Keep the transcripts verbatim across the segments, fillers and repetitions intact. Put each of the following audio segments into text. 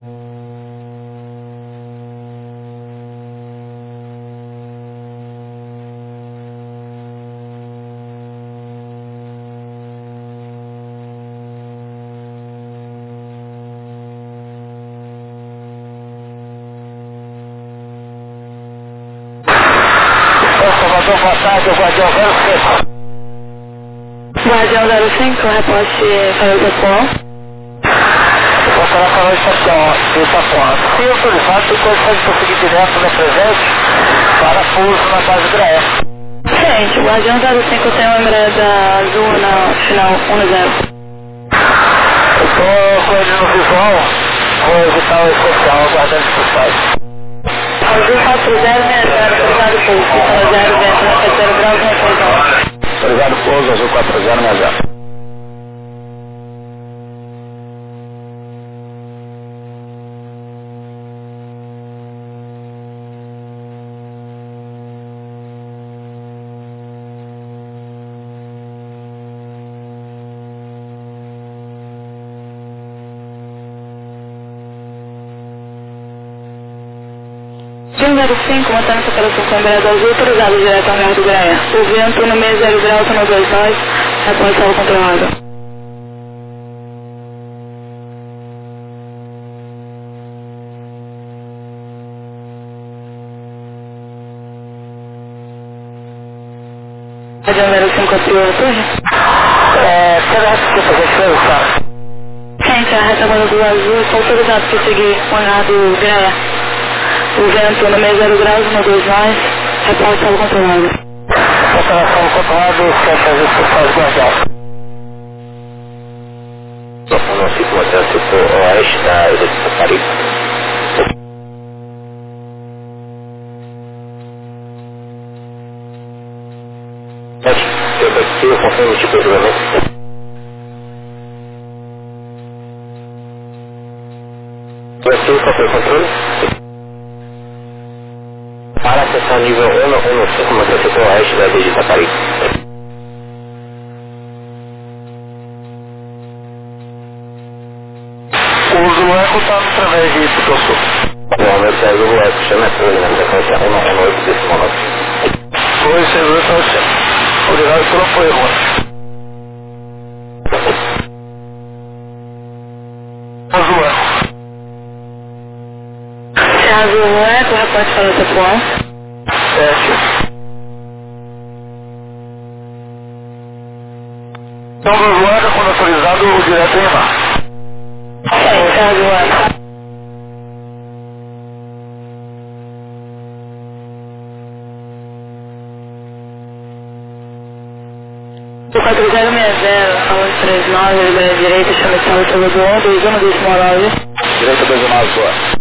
Salvador, boa tarde, o Guardião zero cinco. Guardião zero cinco, reporte para o Itapuã. Vou falar para a estação de Itapuã. Se autorizado, tem condição de prosseguir direto no presente para pouso na base Graé. Gente, o Guardião zero cinco tem uma empresa azul na final um zero. Eu estou com ele no visual, vou evitar o essencial, aguardando os pessoais. Azul quatro zero seis zero, autorizado pouso, zero zero, vento na terceiro grau, com reposição. Autorizado pouso, azul quatro zero seis zero. zero cinco, mantendo essa operação com a empresa azul, autorizado direto ao Merro do Graé. O vento no meio zero grau, no dois nós, repórte solo controlado. Guardião zero cinco, abriu a torre? É, será que você fez fez, tá? Gente, a retaguarda do azul está autorizado para seguir o Merro do Graé. O vento no meio zero graus, no dois nós, repórte solo controlado. Operação controlada, centros especiais guardião. No ciclo atlântico oeste da ilha de Taparica. Eu aqui, eu confirmo o tipo de julgamento. Aqui, qual foi o controle? Para acessar nível um no ciclo atlântico oeste da ilha de Taparica. O uso eco está através de Pitosso. Não, meu cérebro é que chama essa coisa, na frequência um no oito desse monóxido. Dois servidores para você. Obrigado pelo apoio, Rony. Azul eco. Se a azul é, o repórte para o Itapuã. Sete. Então, do azul eco, quando autorizado, o direto em mar. Gente, a azul é. O quatro zero seis zero, falando três nove, libera direita, chama de sala Salvador, dois um, dois nove. Direito dois nove, boa.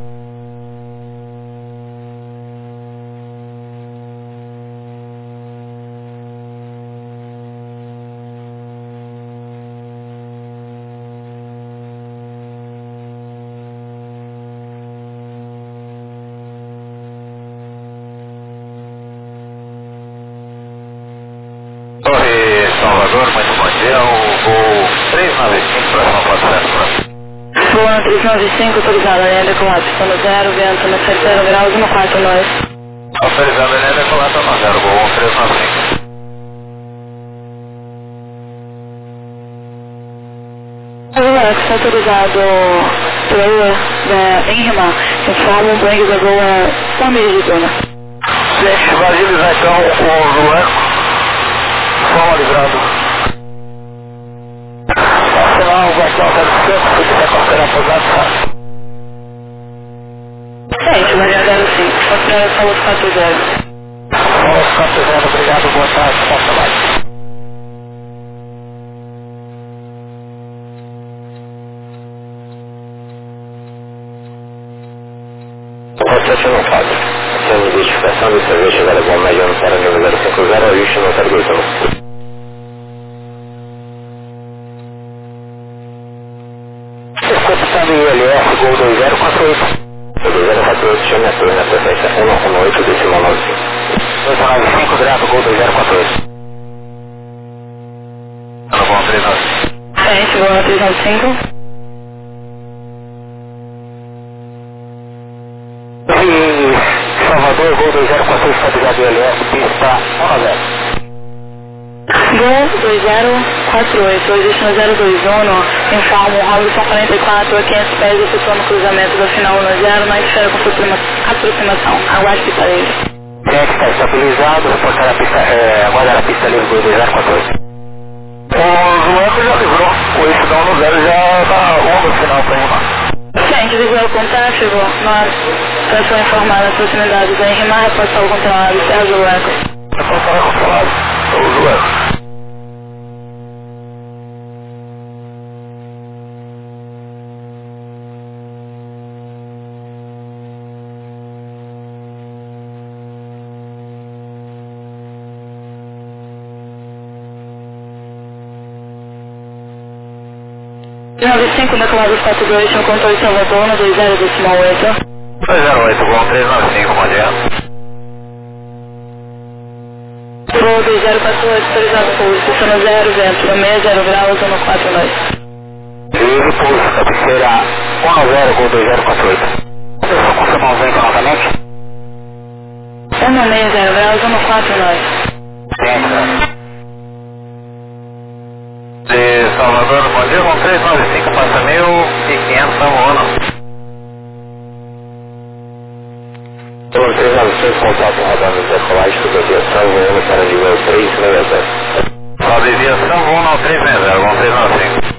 Torre Salvador, muito bom dia. O voo três nove cinco para São Paulo Centro. Voando três nove cinco, autorizado, ainda com a pista no zero, vento no terceiro grau, no quarto nós. Autorizado a Helena com lata no zero, voo três nove cinco. Agora, que está autorizado pela Enrima, informa o banho da Goa família de zona. Gente, vai agilizar então o uso eco. Forma livrado. Nacional, Guardião zero cinco, se quiser considerar pousado, tá? Gente, Guardião zero cinco, considerando só os quatro zero. Vamos, quatro zero, obrigado, boa tarde, bom trabalho. O restante não faz. Sem identificação de cerveja zero bom médio no para nível zero cinco zero, ajuste no zero dois um. Circuito para I L S, Gol dois zero quatro oito. dois zero quatro oito, chame a torre na frequência um no oito decimal nove cinco. dois nove cinco, direto, Gol dois zero quatro oito. Tá bom, três nove. Gente, voando três nove cinco. zero, Gol dois zero quatro oito, fabricado L S, pista um a zero. Gol dois zero quatro oito, destino zero dois um, informo Robson quarenta e quatro a quinhentos pés, efetuando cruzamento da final um a zero, na esfera com aproximação. Aguarde pista livre. Jet está estabilizado, reportar a pista, é, aguardar a pista livre Gol dois zero quatro oito. O Zueco já livrou, o eixo no zero já está um no final para rimar. Gente, visual contátil, nós estação informada nas proximidades em rimar, reportar o controlado, Sérgio Zueco. Reportar controlado, o Zueco. nove cinco, declarado quatro dois, no controle de Salvador, no dois zero decimal oito. dois zero oito, bom três nove cinco, bom dia. Gol dois zero quatro oito, autorizado pulso, sono zero, vento, seis zero graus, um quatro dois. Livre, pulso, cabeceira um a zero, Gol dois zero quatro oito. Atenção, confirmar o vento novamente. seis zero graus, um quatro dois. Vento. De Salvador, bom dia, bom três nove cinco, passa mil e quinhentos, São Ono. Bom três nove cinco, contato rodando de decolagem, tudo aviação, voando para nível três seis zero. Sobe aviação, voando ao três seis zero, bom três nove cinco.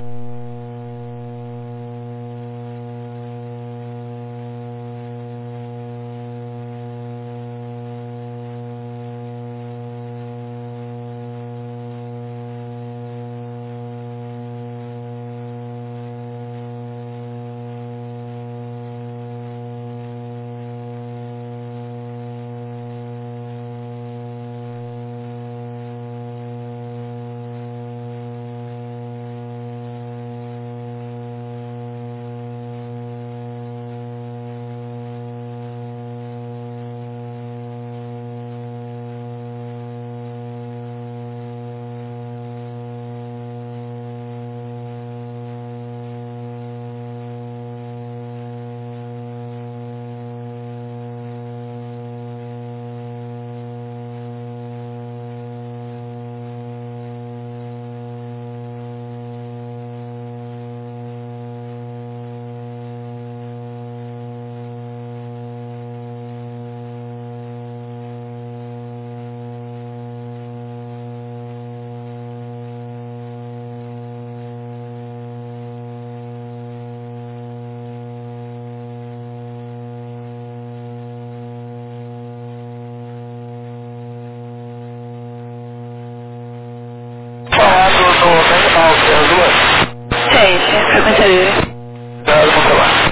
Gente, frequência livre. Dado controlado.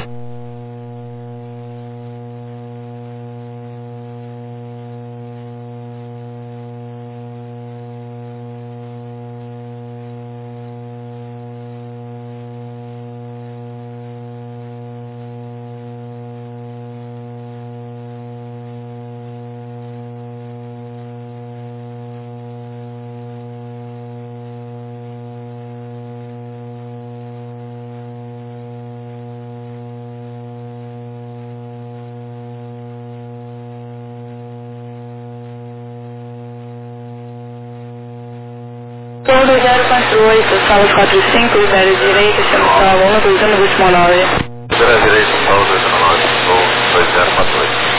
Gol dois zero quatro oito, salas quatro cinco, zero direita, chama aluno, dois um, décimo nove. zero direita, sala dois um nove, Gol dois zero quatro oito.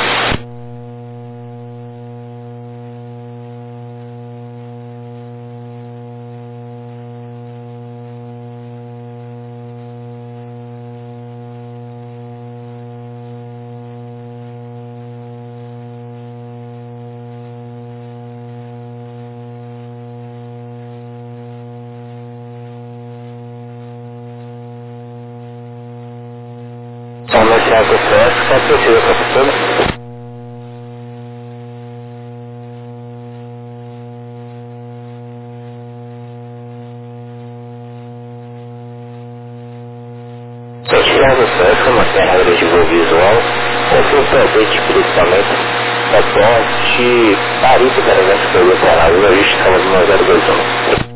Vamos iniciar o processo, qual precisa, professor? Se estiver no processo, mantenha a regra de voo visual, confio presente principalmente, reporte Paris, trezentos pelo Paraná, ajuste escala de zero dois um.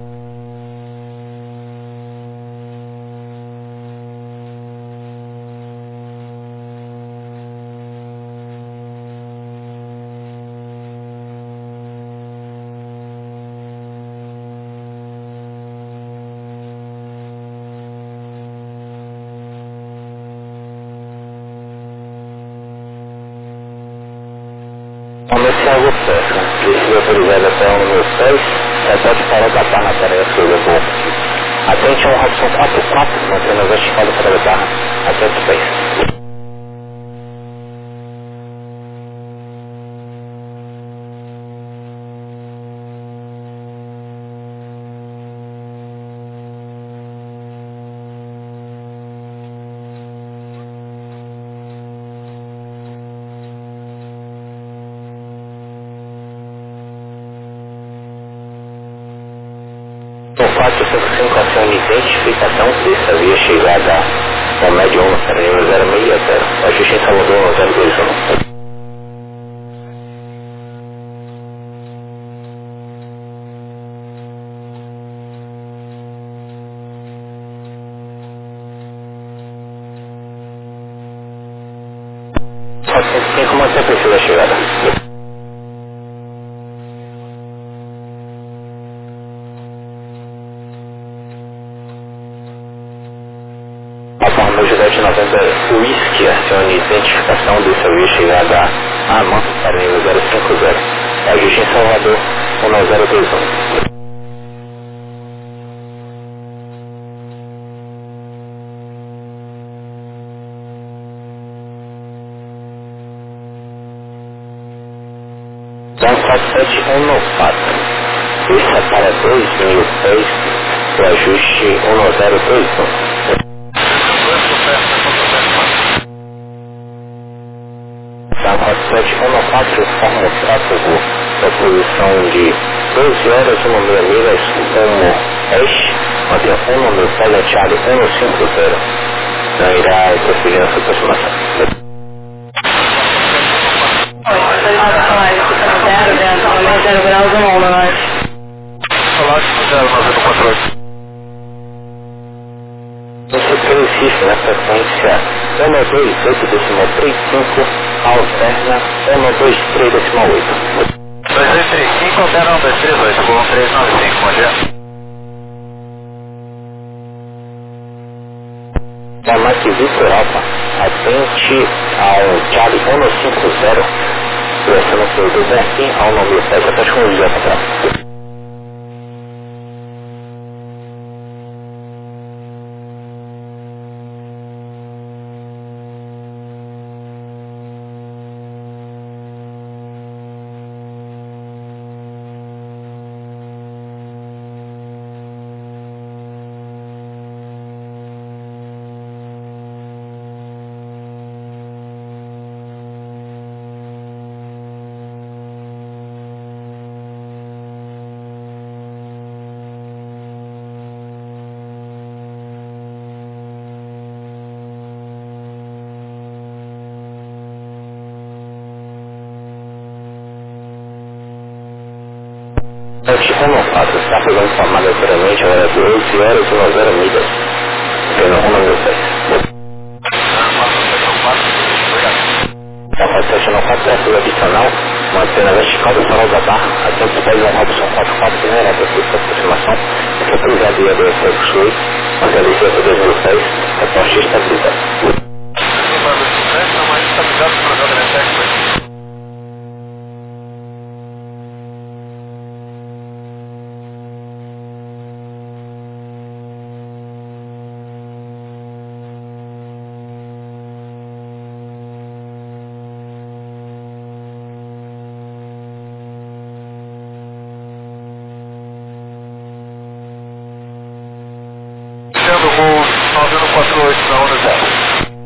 Thiago Pesca, precisa autorizar até o número seis, repete para da barra para a sua bom. Atente ao Robson quatro quatro, mantendo a vertical para a barra até o seis. quatro cinco cinco, ação de identificação, dessa via chegada ao médio um, para nível zero seis zero. Ajuste em Salvador zero dois um. quatro cinco cinco, mantém a precisa chegada. Ação Juliette noventa, Whisky, acione identificação dessa via chegada a Amã, para nível zero cinco zero. Ajuste em Salvador um zero dois um. quatro sete um quatro. Isso é para dois mil seis, o ajuste um zero dois um. quatro sete um quatro, forma o tráfego da posição de doze horas, uma meia milhas, como Oeste, até um no Teleteado um cinco zero. Não irá prosseguir nessa aproximação. zero graus no onda, nós. Falácio zero nove quatro oito. Você insiste na frequência um dois oito decimal três cinco, alterna um dois três decimal oito. dois dois três cinco, alterna um dois três oito, bom três nove cinco, bom dia. Da Mac Victor Alpha, atente ao Charlie um cinco zero, direção para o do Bertin, ao nome seis, até com o J para. um quatro, está pegando informado anteriormente, agora doze horas e zero milhas. Pelo número seis. A quatro sete um quatro, tráfego adicional, mantendo a vertical do farol da barra, a cento e dez, a Robson quatro quatro, primeira reta de aproximação, que é privadia do Efeito Fluid, mantendo a licença dois mil e seis, reposte estabilizado. nove um quatro oito, na onda zero.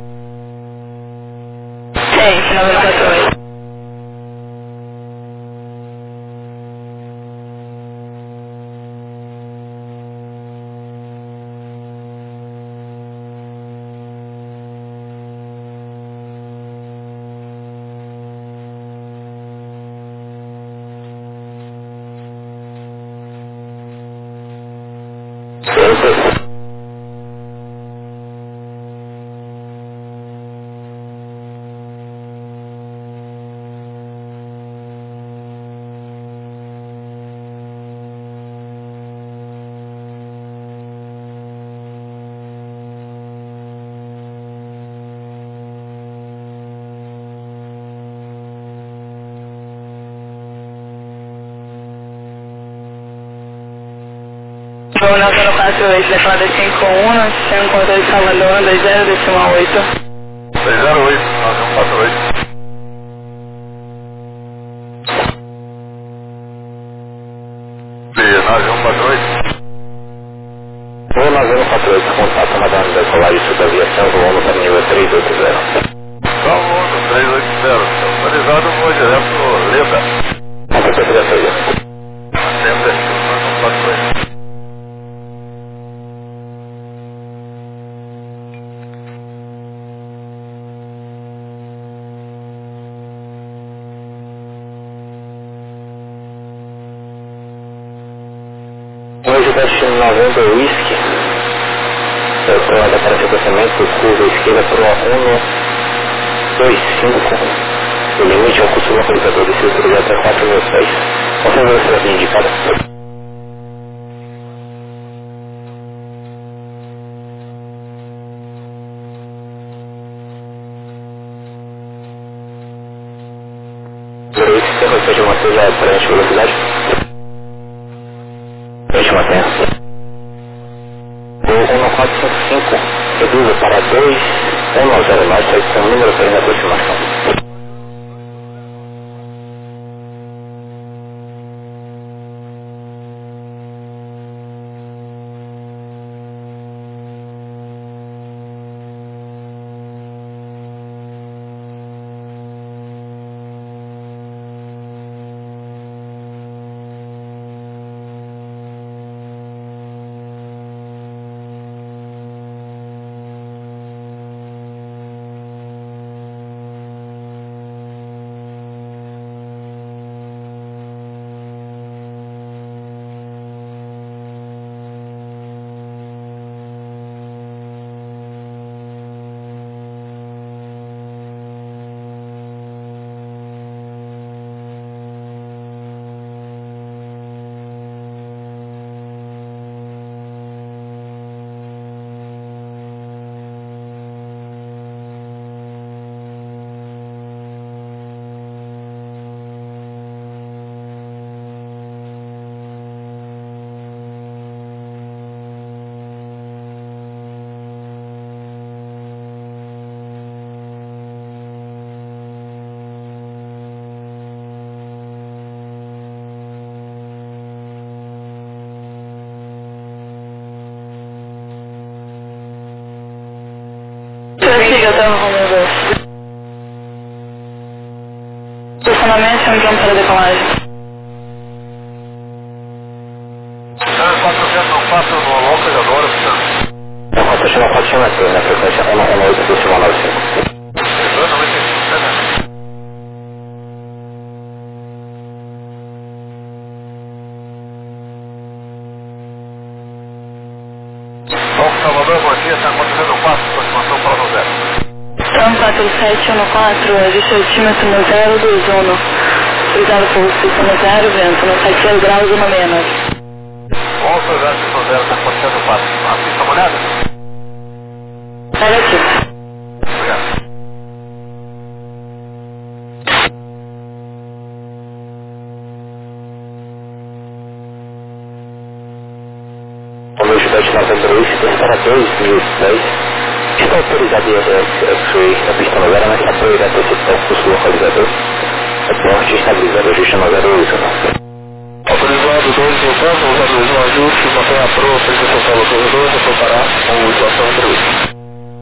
Vou na zona quatro oito, declarada cinco um, sem encontro de Salvador, dois zero, decimal oito. dois zero oito, nove um quatro oito. nove um quatro oito. Vou na zona quatro oito, contato Madame da Colagem Sul da Aviação, voando para nível três oito zero. Só voando três oito zero. Autorizado, vou direto Leda. Até direto aí. Sempre, nove um quatro oito. Hoje destino noventa Whisky. Eu estou ainda para sequenciamento, curva esquerda para o um dois cinco. O limite ao custo localizador de circuito até quatro mil pés. Qual é a velocidade indicada? zero oito, você repete uma coisa para a velocidade? Deixa eu manter. O um quatro cinco cinco reduza para dois um zero mais, sai com o número para a aproximação. Siga até o Romeo dois. Estacionamento, chama para decolagem. quatrocentos e quatro no localizador, oficial. É quatro chama quatro chama três, na frequência um um oito decimal nove cinco. Salvador, bom dia, está acontecendo o quatro, aproximação para o zero. Tram quatro sete um quatro, ajuste altímetro no zero dois um. Autorizado por pista no zero, vento no sete graus uma menos. onze graus no zero, está acontecendo o quatro. A pista molhada? Negativo. Obrigado. O meu chute noventa e dois para dois mil dez. Está autorizado a X-Ray na pista no zero, mas está proibido a antecipar o custo localizador. Aporte estabilizado, ajuste no zero oito. Autorizado dois mil pontos, zero dois um ajuste, mantenha a proa, apresentação para o corredor, vou preparar com situação entrevista.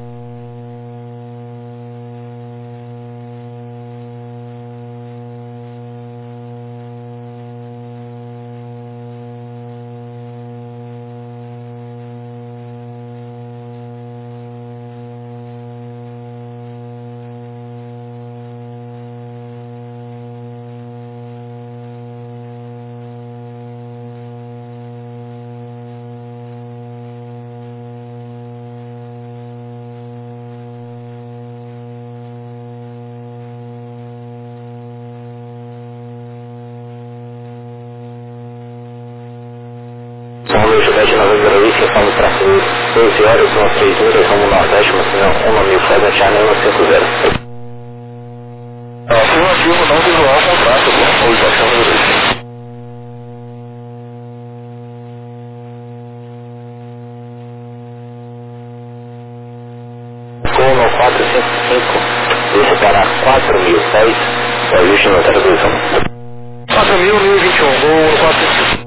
São Luís Judete noventa e dois, fomos para doze horas, uma três mil, rumo Nordeste, mas não, uma mil faz a China, cinco zero. Afirmativo, não visual, contrato, autorização número dois. para quatro mil pés, o ajuste no zero dois um. quatro mil, mil e vinte e um, vou quatro.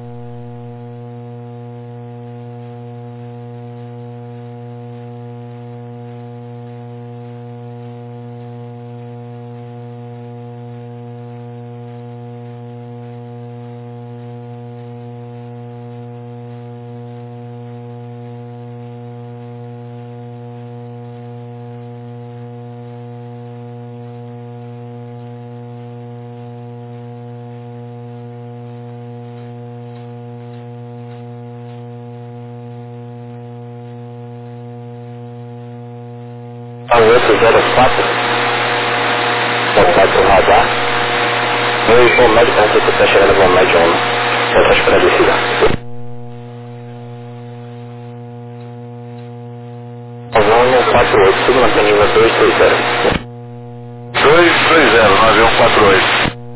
oito zero quatro, contato no radar, meu voo médio para você está chegando voo médio um, já está para descida. Voo quatro oito, tudo na nível dois três zero. dois três zero, avião quatro oito.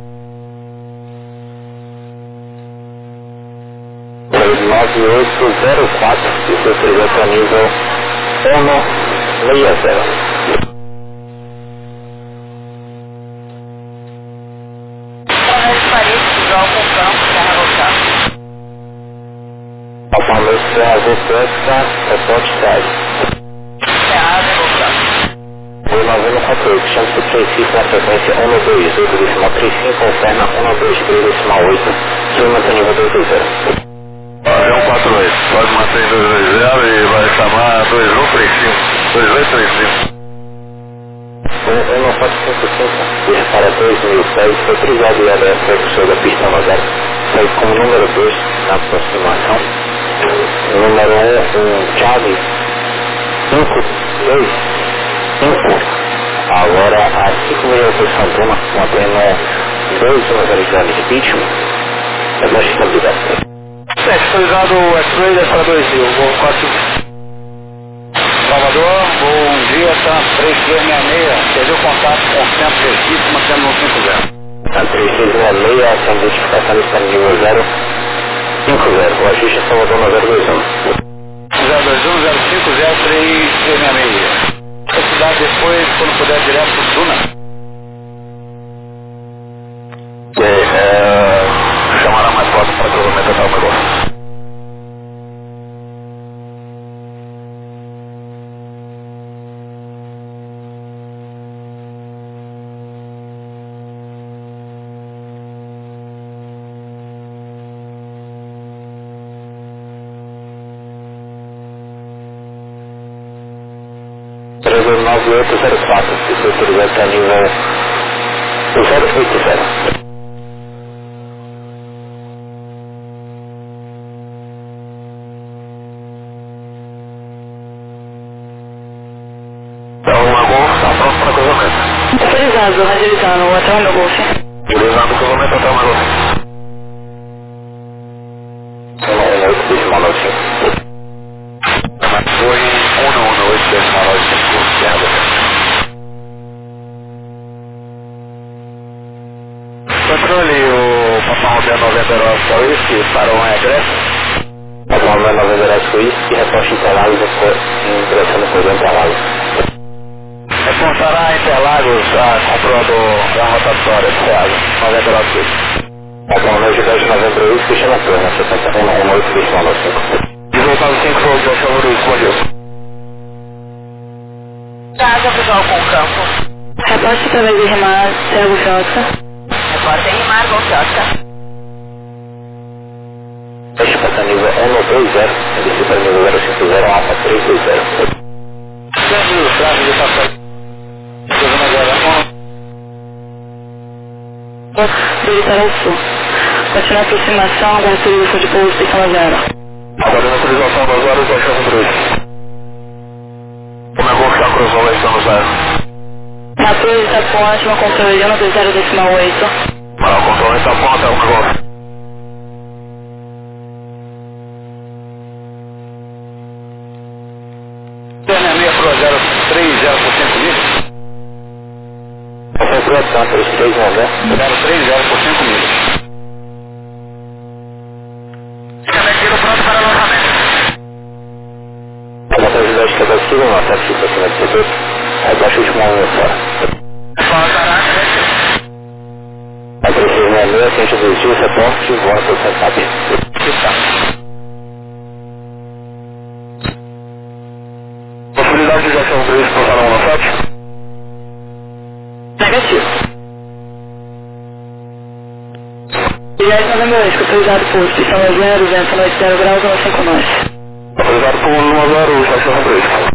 nove oito zero quatro, isso seria para nível um seis zero. Resposta, reporte sede. O nove um quatro oito, chance de três cinco na frequência um dois, oito decimal três cinco, confirma um dois três decimal oito, que mantém nível dois dois zero. Avião quatro oito, pode manter dois dois zero e vai chamar dois um três cinco, dois dois três cinco. um quatro cinco cinco, deixa para dois mil pés, foi cruzado e aberto para o professor da pista no zero, sai como número dois na aproximação. Número um, chave cinco dois cinco. Agora a cinco mil de Santana, mantendo dois velocidades de ritmo. É mais estabilidade. sete, foi usado o X-Ray para dois mil, voo quatro. Salvador, bom dia, tá três três seis seis, perdeu contato com o centro de Recife, mantendo no cinco zero. Tá três três seis seis, sem identificação está no nível zero cinco zero, o ajuste é Salvador no zero dois um. zero dois um zero cinco zero três três seis seis. A cidade depois, quando puder, direto para o Duna. Ok, é... chamará mais próximo para cruzamento até o negócio. nove oito zero quatro, se você quiser para nível zero oito zero. Então, uma golf, está pronto para cruzamento. Autorizado, radializando, até o meu golf. Utilizando o cruzamento até o meu golf. um oito decimal nove cinco. Foi um oito decimal nove cinco. Controle o Papa Romeo noventa Eros Suíço para um regresso. Papa Romeo noventa Eros Suíço e reposta Interlagos em direção do programa Interlagos. Responderá Interlagos a comprando a rotatória do Ceasa, noventa Eros Suíço. Papa Romeo de dez de novembro Suíço, Cristiano Torres, setenta e um, um oito decimal nove cinco. dezoito nove cinco, voo de Oceano Luiz, bom dia. Casa visual com o campo. Reporte através de Rimar, Thiago Jota. Reporte em Rimar, Golfiosca. Deixa passar nível um dois zero, desce para nível zero cinco zero, alfa três dois zero. Centro do tráfego de passagem. Segunda agora, Militar ao sul. Continua a aproximação, abertura de pouso de São Zero. agora na autorização das horas do Oceano Cruz. Como é bom que a cruzou lá estamos zero. Na torre está ponte, uma controle um dois zero decimal oito. Para o controle está ponta, é o negócio. Terna meia pro zero três zero por cinco milhas. Concentração três três um, né? zero três zero por cinco milhas. Fica pronto para lançamento. A velocidade que é da Silva, uma taxa de cima de setor, abaixo de uma unha fora. meia, cento e dois dias, reporte, volta, você sabe. Possibilidade de injeção três para canal um sete? Negativo. Direto novembro dois, autorizado por pistão zero, vento noite zero graus, um cinco nós. Autorizado por um zero, estação três.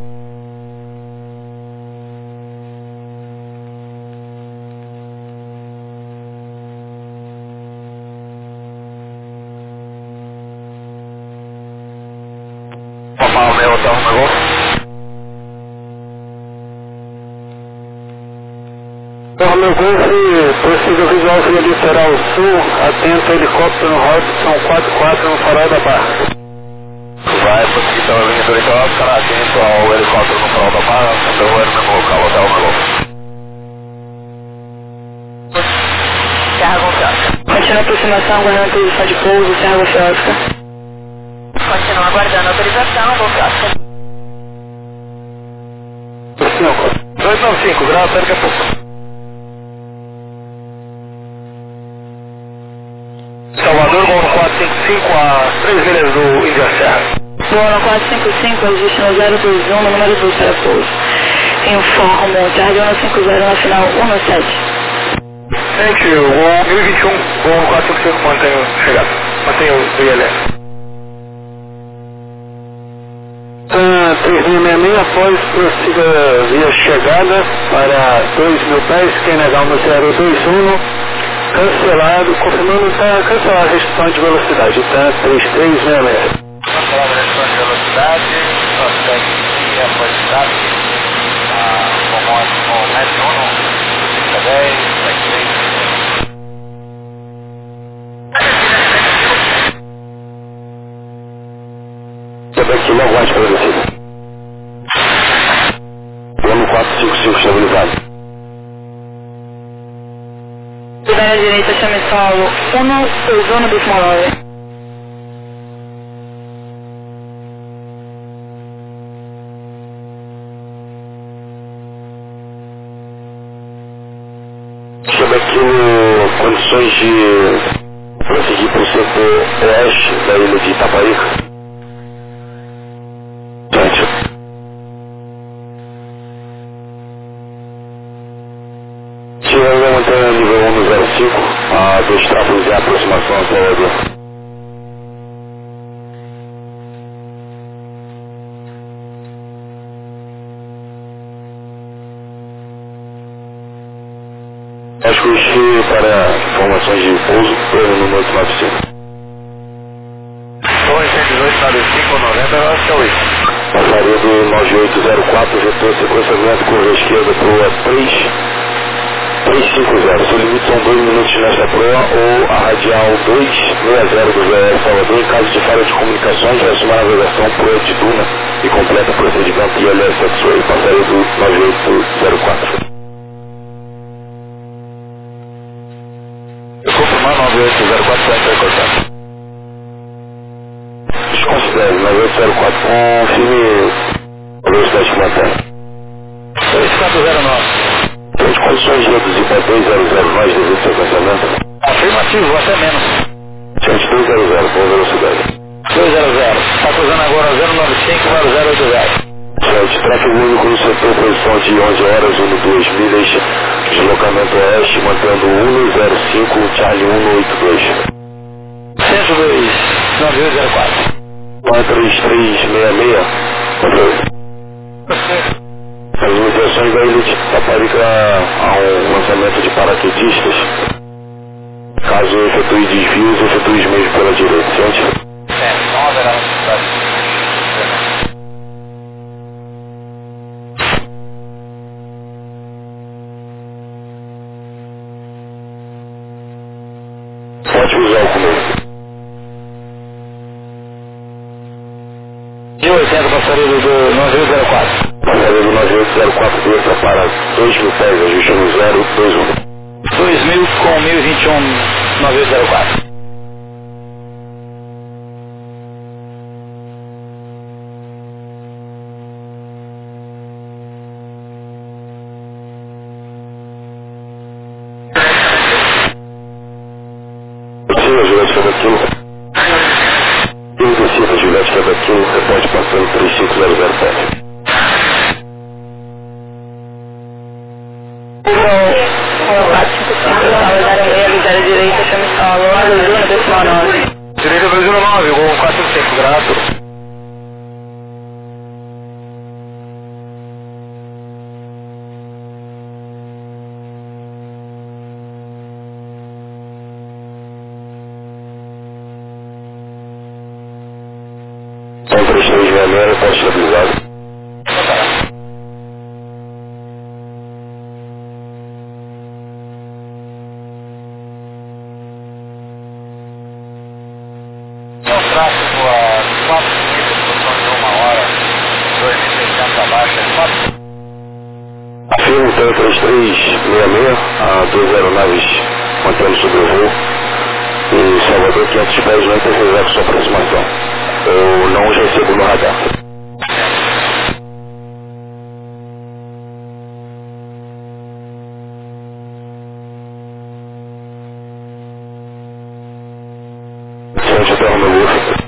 Papai, o meu hotel, um negócio? Romeo Golf, possível visual via litoral sul, atento helicóptero no Robson quatro quatro no farol da Barra. Vai, porque estão vindo do litoral, ficará atento ao helicóptero no farol da Barra, então eu no mesmo local, hotel, um negócio. Serra Gonçalves. Continua a aproximação, aguardando posição de pouso, Serra Gonçalves. Continua aguardando autorização, Gonçalves. dois nove cinco, graus, daqui a pouco. Salvador, Gol quatro cinco cinco a três milhas do Índia Serra. Gol quatro cinco cinco, existe no zero dois um, no número dois para pouso. Informo, Jardim um cinco zero na final um sete. Gente, o Gol mil e vinte e um, Gol quatro cinco cinco, mantenho chegado. Mantenho o I L S. Uh, três mil e sessenta e seis, após prossiga via chegada para dois mil pés, quem negar no zero dois um. Cancelado, confirmando está cancelado a restrição de velocidade, tá? três três seis seis. Cancelado a restrição de velocidade, prospect e a velocidade, como o metro um, trinta dez, três três. Também aqui, não aguarde para você. Plano quatro cinco cinco estabilizado. À direita, chame solo um dois um do Smolove. Chama aqui no condições de prosseguir para o setor oeste da ilha de Itaparica. Gente. Chegando a montanha nível um no zero cinco, a dois tráfegos de aproximação a Salvador. Acho que eu estive para informações de pouso pelo número oito nove cinco. dois cento e dois, nove cinco, noventa, acho que é oito. Passaria do nove oito zero quatro, vetor sequenciamento, curva esquerda para o três. três cinco zero, seu limite são dois minutos nesta proa ou a radial dois seis zero do V R Salvador. Em caso de falha de comunicações, resume a navegação proa de Duna e completa o procedimento I L S X-Ray, passaria do nove oito zero quatro. Eu confirmar nove oito zero quatro, vai ser cortado. Desconsidere, nove oito zero quatro, confirme a velocidade que mantém. dois quatro zero nove. Temos condições de reduzir para dois zero zero mais devido ao sequenciamento? Afirmativo, até menos. Gente, dois zero zero, boa velocidade. dois zero zero, está cruzando agora zero nove cinco, zero zero oito zero. Gente, tráfego único no setor, posição de onze horas, um duas milhas, deslocamento oeste, mantendo um zero cinco, Charlie um oito dois. cento e dois, nove oito zero quatro. quatro três três seis seis. As imediações da ilha de Itaparica há um lançamento de paraquedistas. Caso efetue desvios, efetue mesmo pela direita, certo? É, não haverá necessidade. Pode usar o comigo. mil e oitenta, passaria do nove oito zero quatro. Passaria do nove oito zero quatro desça para dois mil pés, ajuste no zero dois um. dois mil com mil e vinte e um, nove oito zero quatro. Quebequilo. Descida Juliette Quebequilo, reporte passando três cinco zero zero sete. Direita, chama solo, Brasil, decimal nove. Direita, Brasil nove, com quatro cinco, grato. Então, três três seis seis, pode estabilizado. Tráfego a quatro milhas, posição de uma hora, dois mil e seiscentos abaixo, Firme, então, três três seis seis, a duas aeronaves mantendo sobre o voo. E Salvador, quinhentos pés, não interferirá com sua aproximação. Eu não os recebo no radar. Frente até o meu luxo.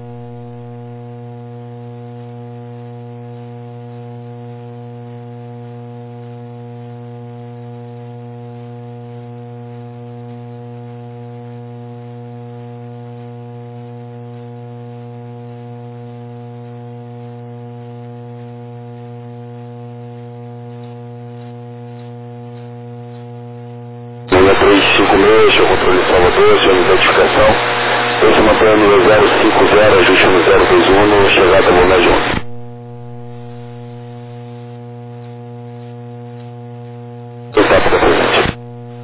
três cinco seis, seu controle de Salvador, sua identificação. Esse mantém no zero cinco zero, ajuste no zero dois um, chegada a Bonagem. Etapa da presente.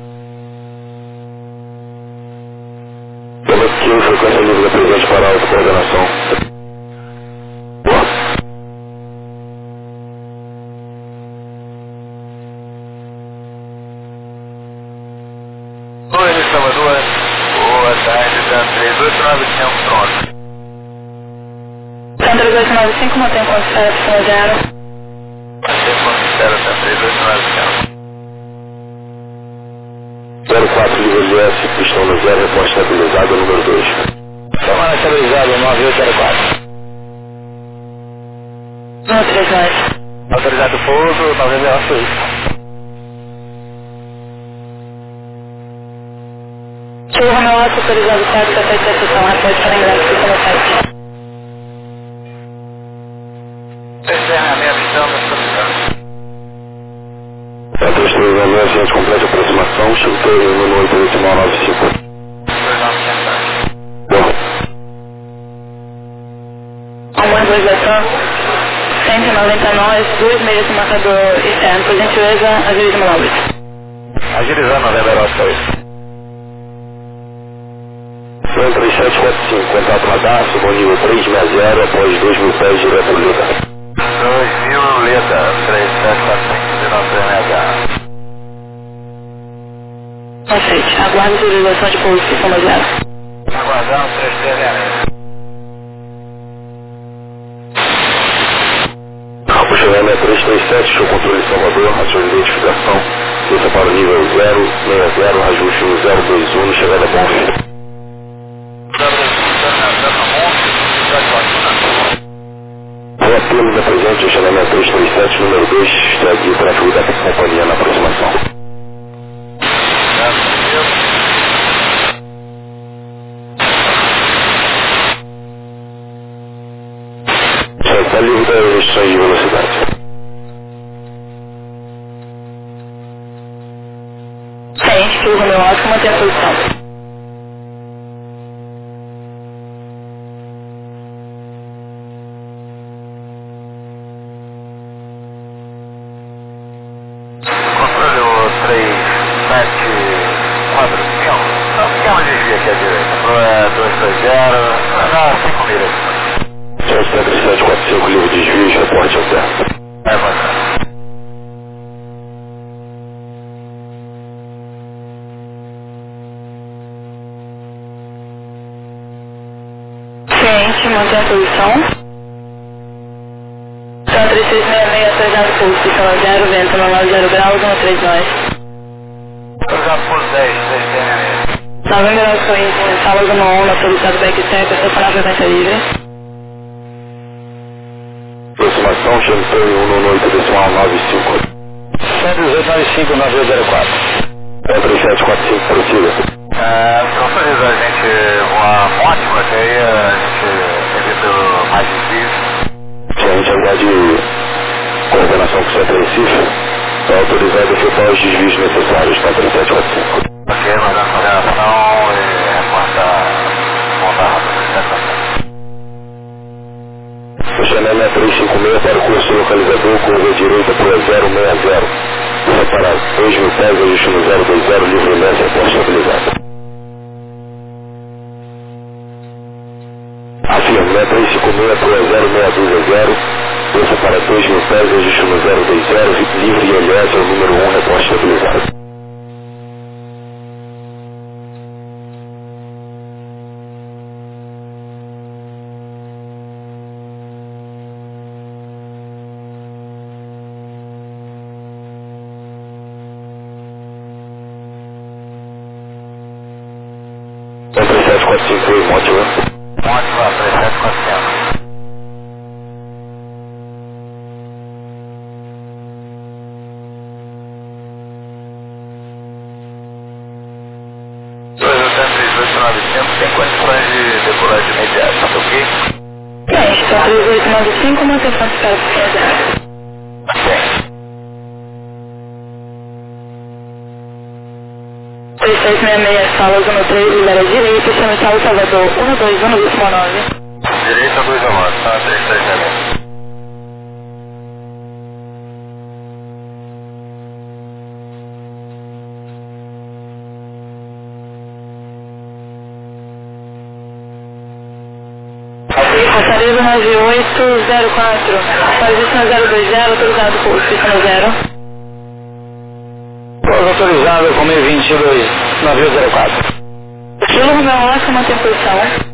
Temos aqui frequência livre da presente para autocoordenação. Boa. Oi, Salvador. Boa tarde, Santa três oito nove cinco, pronto. Santa três oito nove cinco, mantém contato com o zero. Mantém contato, Santa três oito nove cinco. zero quatro, livre de S, pistão no zero, reposta estabilizada, número dois. Chamada estabilizada, nove oito zero quatro. um três nove. Autorizado pouso, talvez é a Suíça. Chegou meu alto autorizado quatro, café de recepção, repórter para ingresso, fica no site. Encerramento, estamos solicitando. três três seis, ciente completa aproximação, chuteiro número oito oito nove cinco. dois nove cinco. Bom. Almoço dois Betão, cento e noventa e nove, dois meias do marcador externo, por gentileza, agilize manobras. Agilizando a Everótica oito. três sete quatro cinco, contato radar, subo nível três seis zero, após dois mil pés direto ao Leda. dois mil Leda, três sete quatro cinco, dezenove três seis. Aceite, aguarde a utilização de pouso, fica no zero. Aguardando três três seis. Campo Chilena três três sete, show controle de Salvador, a sua identificação, desça para o nível zero seis zero, ajuste no zero dois um, chegada a bom fim. O apelo da presente, chamamento três três sete, número dois, está aqui o tráfego da companhia na aproximação. Já está livre das restrições de velocidade. Ciente que o meu alto mantém a posição. Mantém a posição. São três seis seis seis, atrasado pulso, pistão zero, vento no nove zero graus, um três nove. Atrasado por dez, três seis seis. Novembro, Corinthians, sala Grau no um, autorizado backstep, estacionar frequência livre. Aproximação, Champagne um nove oito decimal nove cinco. cento e dezoito nove cinco nove zero quatro. É três sete quatro cinco, prossiga. Então, feliz a gente uma ótima, que aí a gente evita mais desvios. Se a gente aguardar de coordenação com o Centro Recife, está autorizado a efetuar os desvios necessários para três sete quatro cinco. Ok, nós damos coordenação e reporta montar a rota. O Chanel é três cinco seis para o curso localizador, curva direita por zero seis zero. Separar dois mil pés, ajuste no zero dois zero, livre imensa, até estabilizado. Afirma, é três cinco seis por zero seis dois zero. Desça para dois mil pés, ajuste no zero dois zero, livre e L S, é o número um, reposto estabilizado. três sete quatro cinco, Mótima. Mótima, três sete quatro cinco. Tem condições de decolagem imediata, tá ok? Tem, está três oito nove cinco, manutenção de espera por quinze horas. Ok. três seis seis seis, sala zona três, libera direita, chama Sala Salvador, um dois um decimal nove. Direita dois a nove, tá? três seis seis seis. Passaredo nove oito zero quatro, faz isso no zero dois zero, autorizado por fica no zero. Autorizado com meio vinte e dois, navio zero quatro. Kilo Romeo Oscar, mantém posição.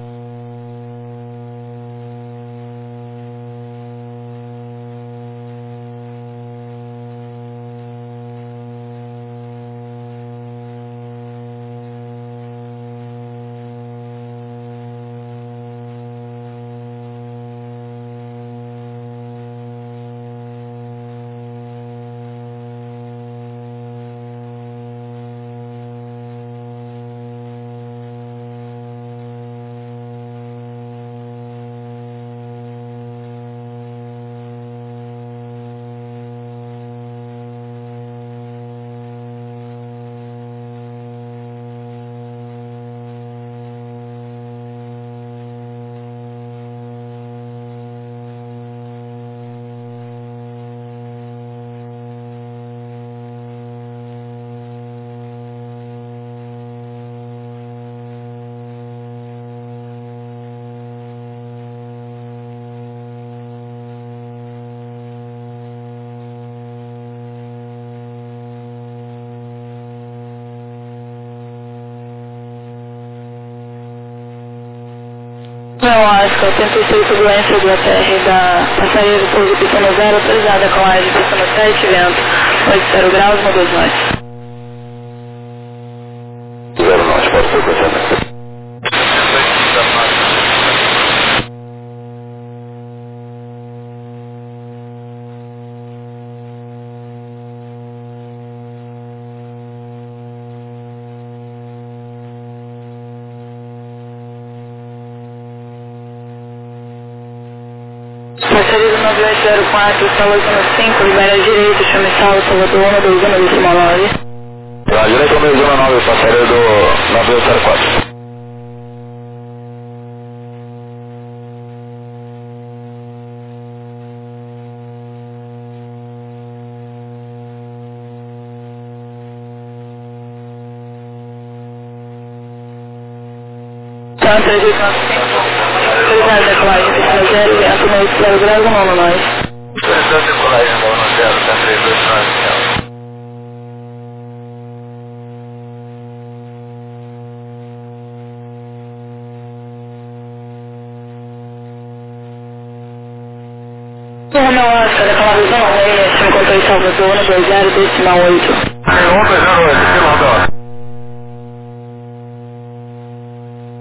Não, Oscar, oitenta e seis turbulência do A T R da passageiro pouso piscina zero, autorizada com a de piscina sete, vento oito zero graus, uma dois nós. zero nove, pode ser cancelamento. Passageiro nove oito zero quatro, sala zona cinco, libera direito, chame Sala Salvador, um dois um decimal nove. A direita meio zona nove, passageiro do nove oito zero quatro. Então, três oito nove cinco, autorizada decolagem, piscina zero, vento oito zero graus, um nono nós. Autorizado decolagem da um zero, tá? três dois nove cinco. Romeo Oscar, daquela visão, aí, se me contou em Salvador, um dois zero decimal oito. um dois zero oito, que mandou?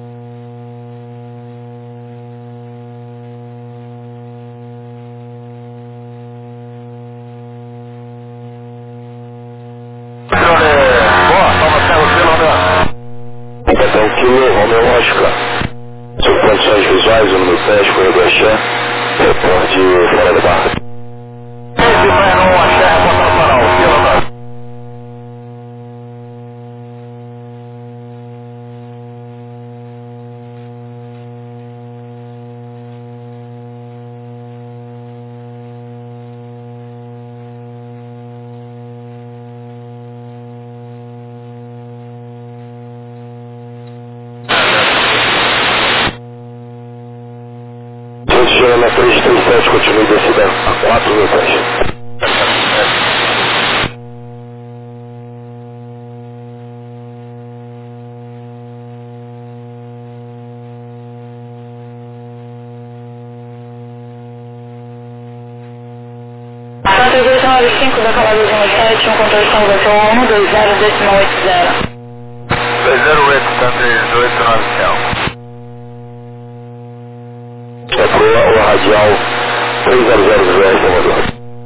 Kilo Romeo Oscar. Sobre condições visuais, o número dez, corredor Axé, reporte fora da barra. Esse vai não Axé, reportar farol, Kilo nove. Na três três sete, continue descida a quatro mil pés. Santa dois nove cinco da calada sete, um controle de conversão um dois zero, decimal oito zero. dois zero oito, Santa oito nove cinco. É pro o radial três zero zero zero, Salvador.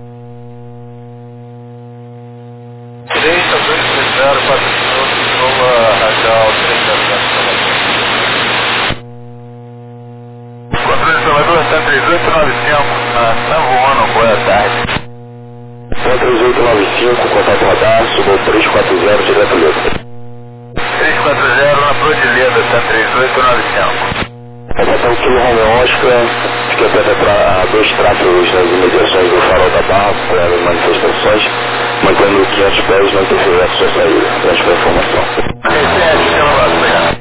Direita dois três zero, quatro minutos, nova radial três zero zero. Controle de Salvador, Santa oito nove cinco, na San Juan, boa tarde. Santa três oito nove cinco, contato radar, subiu três quatro zero, direto livre. três quatro zero na Prodilheda, Santa oito nove cinco. Atenção, Kilo Romeo Oscar, fique atento a dois tráfegos nas imediações do farol da barra, para manifestações, mantendo quinhentos pés, não interferir a sua saída. Graças pela informação. sete, pelo lado, obrigado.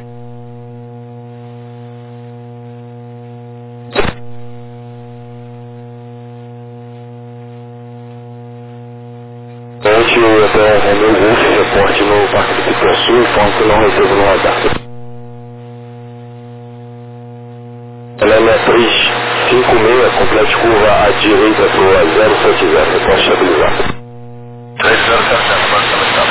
Antes, o hotel Romeo Wolf reporte no Parque do Pituaçu, informa que não recebo no radar. Ela é três cinco seis, complete curva à direita para o zero sete zero, reporte estabilizado. três zero sete zero, pode começar.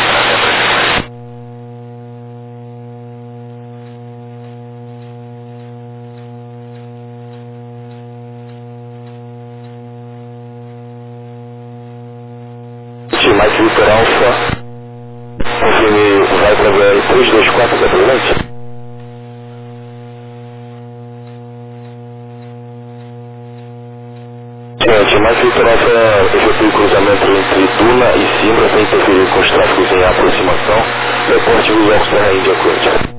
Mike Victor Alpha, confirme, vai para o três dois quatro, da presente? Gente, Mike Victor Alpha efetua o cruzamento entre Duna e Simbra sem interferir com os tráfegos em aproximação, reporte visual com Serra Índia Cruz.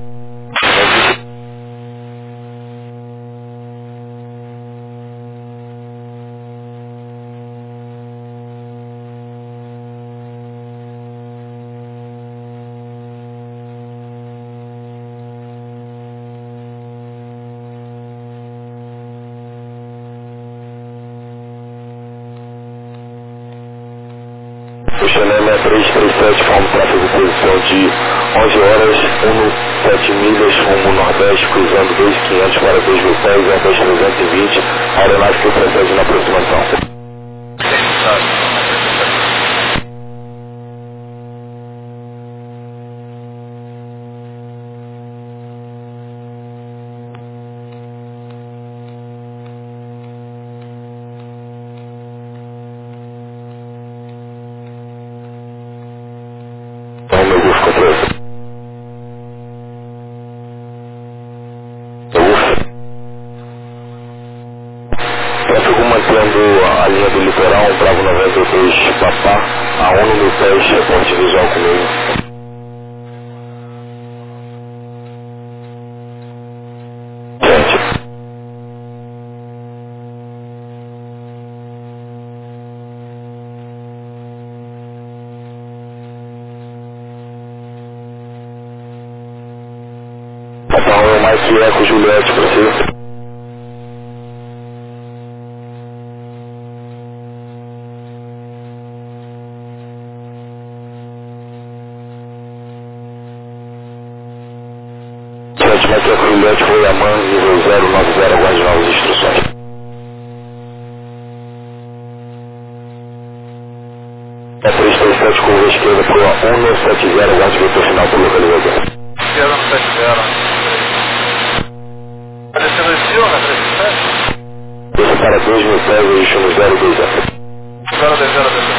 O Chanel três três sete forma tráfego posição de onze horas, sete milhas, rumo nordeste, cruzando dois mil e quinhentos para dois mil pés, Airbus trezentos e vinte, a aeronave que procede na aproximação. Então, meu Golf controle. Tráfego mantendo a linha do litoral, Bravo noventa e dois Papá, a um mil pés, reporte visual comigo. Gente. Papá um Mike Eco Juliette para você. Gente, Mike Eco Juliette foi a man, nível zero nove zero, aguarde novas instruções. É três três sete, curva esquerda para o um nove sete zero, aguarde vetor final para o localizador. Esquerda no sete zero. Aparecendo esse filme, na três sete? Desça para dois mil pés, eixo no zero dois zero. zero dois zero dois.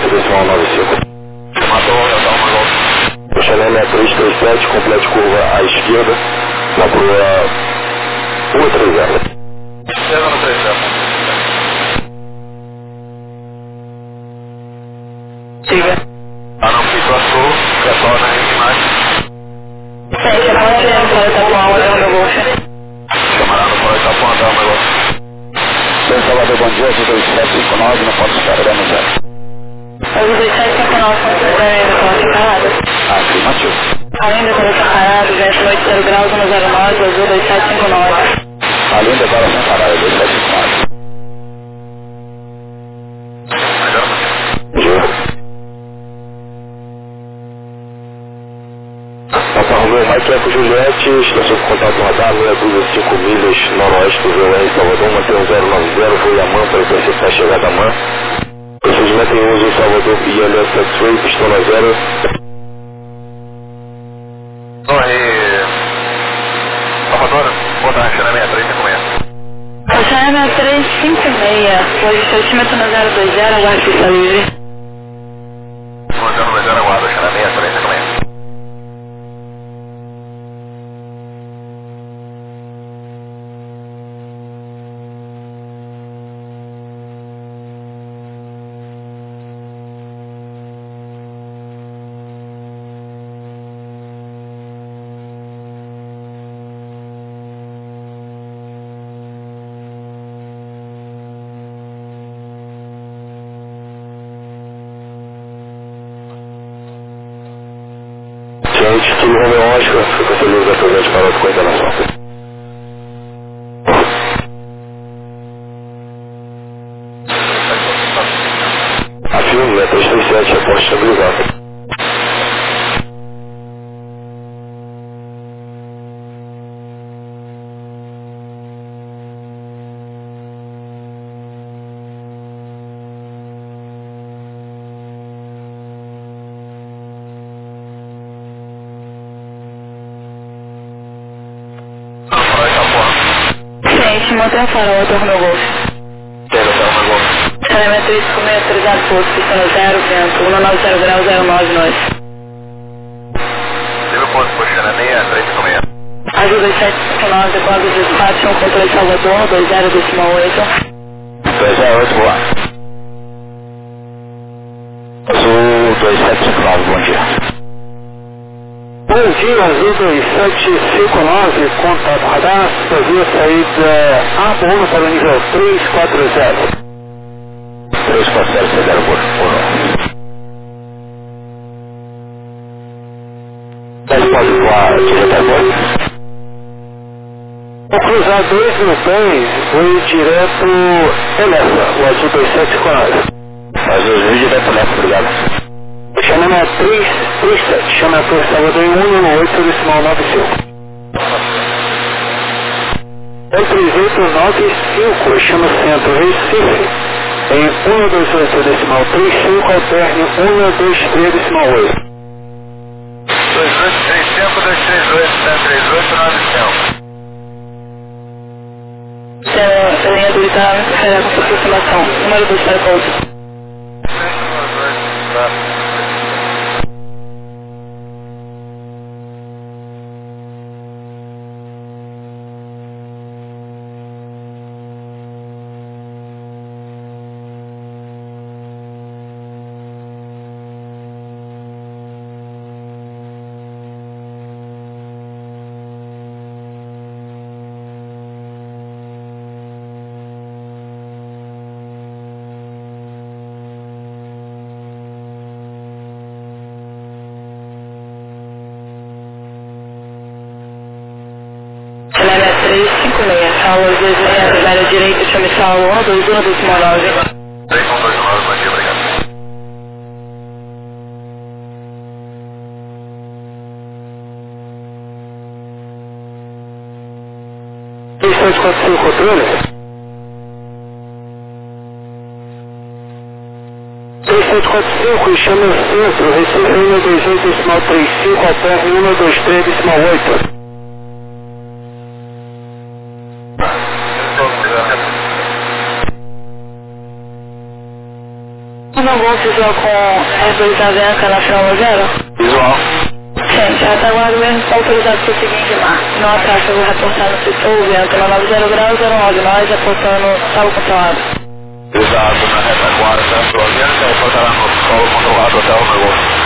oito, decimal nove cinco. Matou, já dá uma volta. O Chanel seis três três sete, complete curva à esquerda, na rua cento e trinta. Chega no três zero. Siga. Ah, não, que passou, retorna aí mais. Sente, pode ir para Itapuã, olhando no Golf. Camarada, pode estar apontando o negócio. Bem, Salvador, bom dia, dois sete cinco nove, não pode estar, dando zero. Os dois sete cinco nove são ainda coloquem parada. Afirmativo. Além da colocação parada, vento oito zero graus, um zero nove, azul dois sete cinco nove. Além da declaração parada, dois sete cinco nove. Papa Romeu, Mike Eco Juliette, estação de contato radar, meia dúzia cinco milhas, noroeste do Rio em Salvador, mantenha zero nove zero, foi a man para interceptar a chegada a man. Procedimento em uso em Salvador, I L S X-Ray, pistola zero. Torre... Salvador, boa tarde, Chanel seis três cinco seis. Chanel três cinco seis, posicionamento no zero dois zero, aguarde pista livre. zero dois zero, aguarda, Chanel seis três cinco seis. Gente, que Romeu Oscar, frequência livre da presente para a coordenação. Afirme, três três sete, reporte estabilizado. Gente, mantenha o farol, eu tô no meu Golf. Chega, tá no negócio. Chanel três cinco seis, autorizado posto, pista no zero, vento, um nove zero graus, zero nove nove. Teve o ponto por Chanel seis três cinco seis. Azul dois sete cinco nove, quadro de despacho, um controle Salvador, dois zero decimal oito. dois zero oito, boa. Azul dois sete cinco nove, bom dia. Bom dia, Azul dois sete cinco nove, contato radar, previa saída A um para o nível três quatro zero. três quatro zero, zero por um. dez pode voar direto agora. O cruzar dois mil pés foi direto Eleva, o Azul dois sete cinco nove. Azul direto left, obrigado. Chanel três três sete, Chanel por Salvador em um nove oito, decimal nove cinco. três oito nove cinco, chama Centro Recife, em um dois oito, decimal trinta e cinco, alterne um dois três, decimal oito. dois oito três cinco, dois três oito, três oito nove cinco. A linha do Ita será com aproximação. Número dois para conta. Chanel três cinco seis, Saulo dois zero, área direita, chame Saulo um dois um, decimal nove. três um dois nove, bom dia, obrigado. três sete quatro cinco, controle? três sete quatro cinco, chama Centro, Recife um dois oito, decimal trinta e cinco, alterne um dois três, decimal oito. algum visual com R dois A Bianca na final no zero? Visual. Gente, a retaguarda mesmo está autorizado para o seguinte mar. Não atrasa, eu vou reportar no setor Bianca na nove zero graus zero nove, nós reportando solo controlado. Exato, na retaguarda, tanto a Bianca, reportará no solo controlado até o negócio.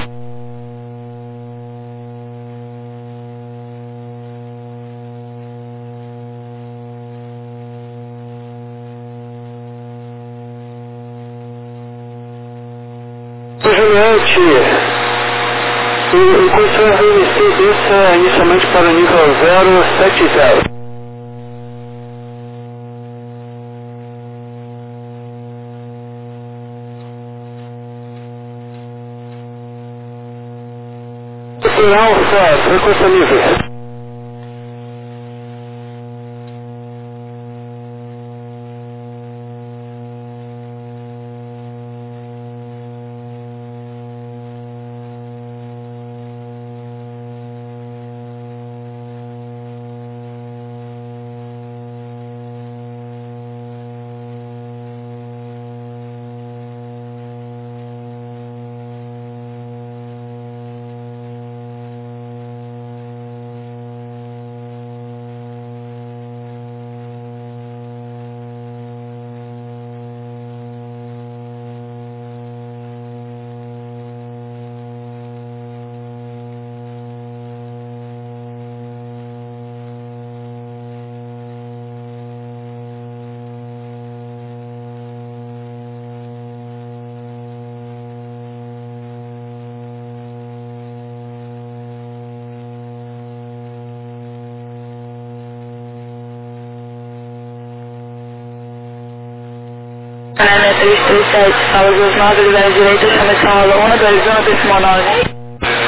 Juliette, o controle R M C desça inicialmente para o nível zero sete zero. Alfa, frequência nível. Ana três três sete, fala dos nove, lugares direita, chama essa aula um do Arizona, decimal nove.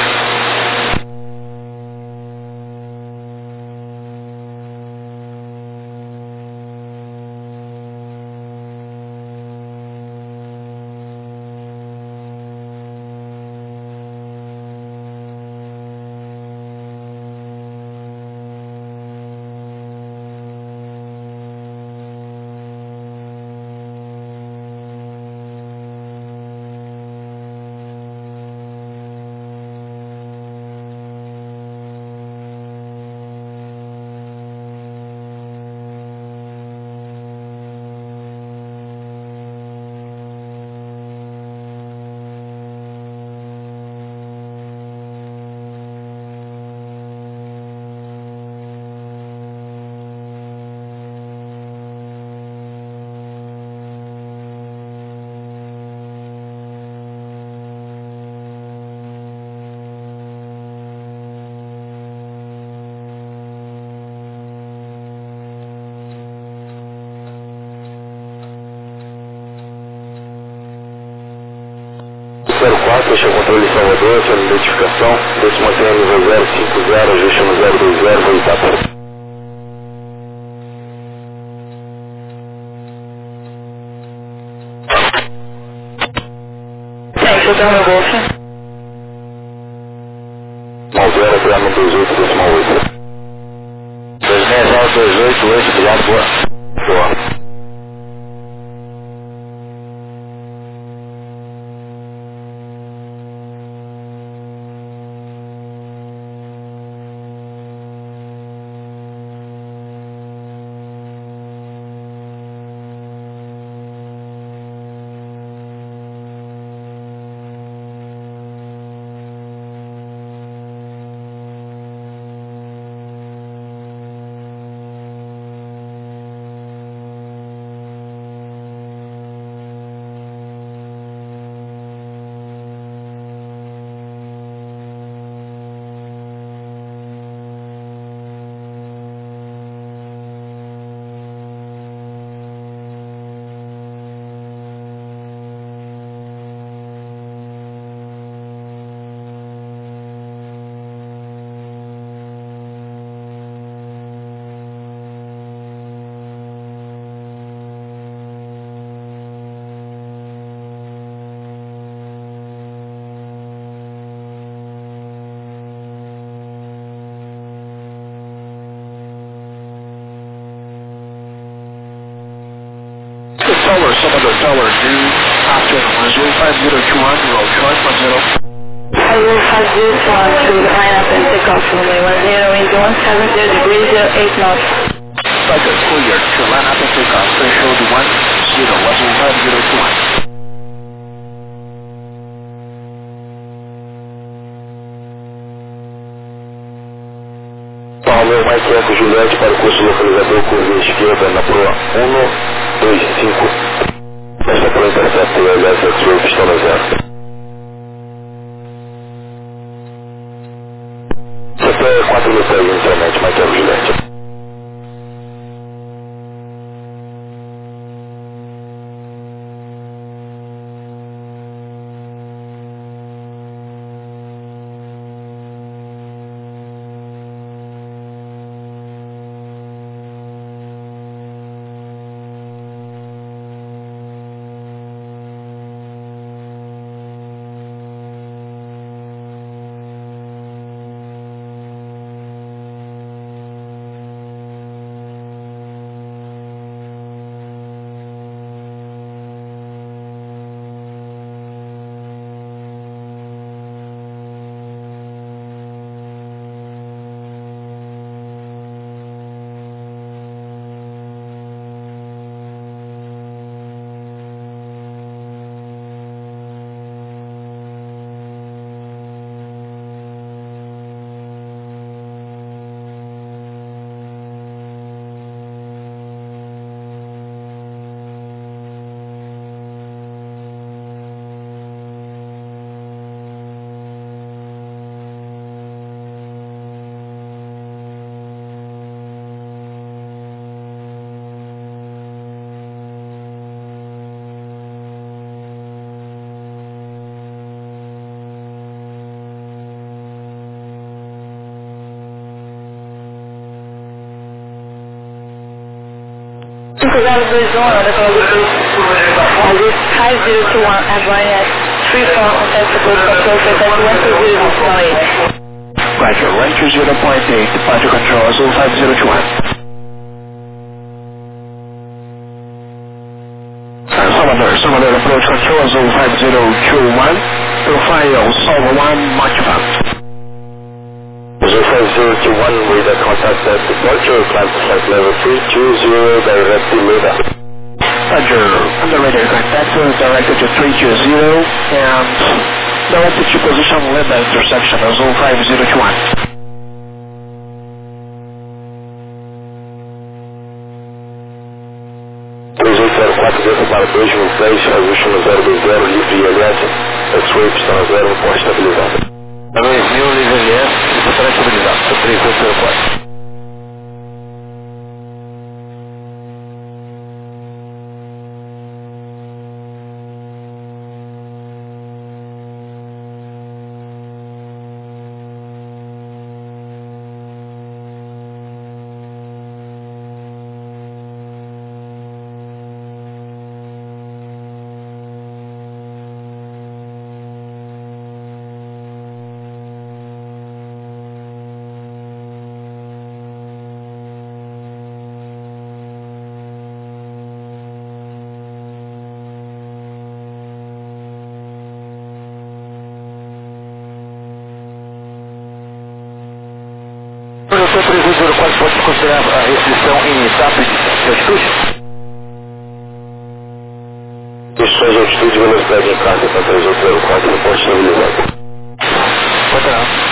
zero quatro, fecha o controle de Salvador, sua identificação, desce mantenha nível zero cinco zero, ajuste no zero dois zero, vou evitar para... Tem, eu tenho meu golfe. Mal zero, até no dois oito, decimal oito. dois seis zero dois oito oito, obrigado, boa. Boa. Solar, some of the Solar new option Azul five zero two one, roll choice one zero. Azul five zero two one to line up and take off runway one zero, wind one seven zero degrees, zero eight knots. Roger, clear to line up and take off, threshold one zero, Azul five zero two one. Paulo Mike Eco Juliette para o curso localizador curva esquerda na proa um dois cinco. Esta pela intercepto L S X-Ray pistão zero. C P quatro mil pés inicialmente, Mike Eco Juliette. cinco zero dois um, decolador Azul five zero two one, airborne at three four, contestable control, frequency one two zero point eight. Roger, one two zero point eight, departure control, Azul five zero two one. Salvador, Salvador, approach control, Azul five zero two one, profile, Salva one, Mach one. Azul five zero two one, radar contact at departure, climb to flight level three two zero, direct to radar. Roger, on the radar contact, directed to three two zero, and directed to position Lima intersection, Azul five zero two one. três oito zero quatro, dentro para dois mil pés, ajuste no zero dois zero, livre I L S, X-Ray pistão zero, ponto estabilizado. dois mil, livre I L S, pistão estabilizado, três oito zero quatro. Professor três oito zero quatro pode considerar a restrição em etapas de altitude? Restrições de altitude e velocidade em carga para três oito zero quatro, ponto estabilizado. Pode não.